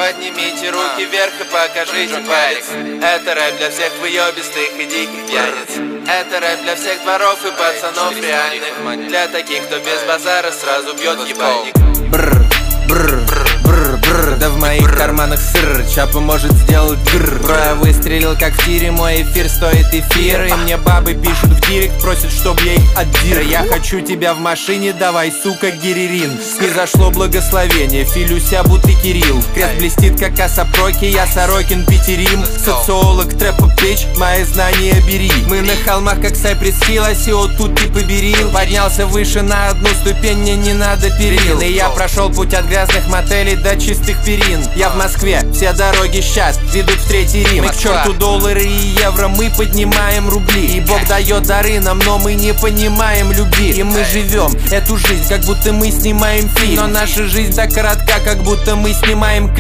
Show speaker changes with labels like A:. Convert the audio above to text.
A: Поднимите руки вверх и покажите палец. Это рэп для всех выебистых и диких пьяниц. Это рэп для всех дворов и пацанов реальных. Для таких, кто без базара сразу бьет ебальник.
B: Бррр, бррр, бррр, бррр. Да в моих карманах сыр, Чапа может сделать гррр. Бро, я выстрелил как в тире, мой эфир стоит эфир. И мне бабы пишут в директ, просят, чтоб я их отдир. Я хочу тебя в машине, давай, сука, гиририн. Снизошло благословение, филюся будто Кирилл. Крест блестит, как Асапроки, я Сорокин, Питерим. Социолог, трэпа пич, мои знания бери. Мы на холмах, как Сайпресс Хилл, а сио тут ты поберил. Поднялся выше на одну ступень, мне не надо перил. И я прошел путь от грязных мотелей до чистых перин. Я в Москве, все дороги сейчас ведут в Третий Рим. И к черту доллары и евро, мы поднимаем рубли. И Бог дает дары нам, но мы не понимаем любви. И мы живем эту жизнь, как будто мы снимаем фильм. Но наша жизнь так коротка, как будто мы снимаем клип.